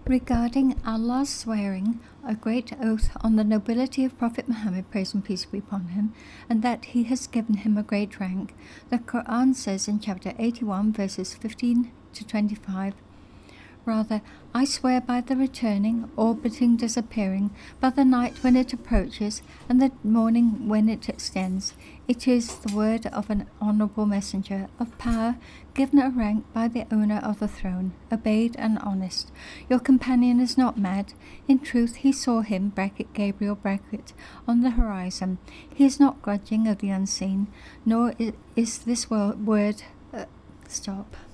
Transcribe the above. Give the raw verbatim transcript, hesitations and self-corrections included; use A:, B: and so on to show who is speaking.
A: Regarding Allah's swearing a great oath on the nobility of Prophet Muhammad, praise and peace be upon him, and that he has given him a great rank, the Quran says in chapter eighty-one, verses fifteen to twenty-five, Rather, I swear by the returning, orbiting, disappearing, by the night when it approaches, and the morning when it extends. It is the word of an honourable messenger, of power, given a rank by the owner of the throne, obeyed and honest. Your companion is not mad. In truth, he saw him, bracket Gabriel, bracket, on the horizon. He is not grudging of the unseen, nor is this word, uh, stop.